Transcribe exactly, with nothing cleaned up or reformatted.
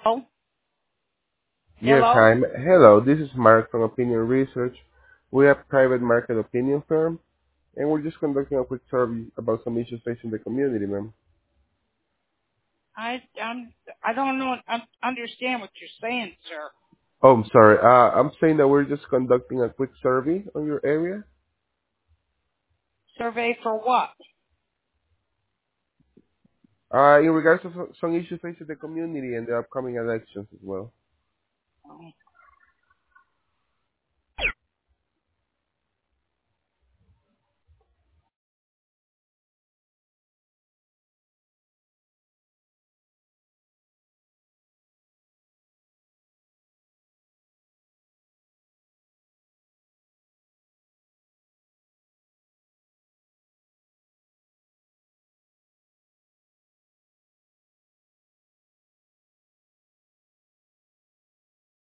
Oh, Yes, hello. hi. m- Hello, this is Mark from Opinion Research. We are a private market opinion firm, and we're just conducting a quick survey about some issues facing the community, ma'am. I I'm I don't know I understand what you're saying, sir. Oh, I'm sorry. Uh, I'm saying that we're just conducting a quick survey on your area Survey for what? uh, in regards to some some issues facing the community and the upcoming elections as well.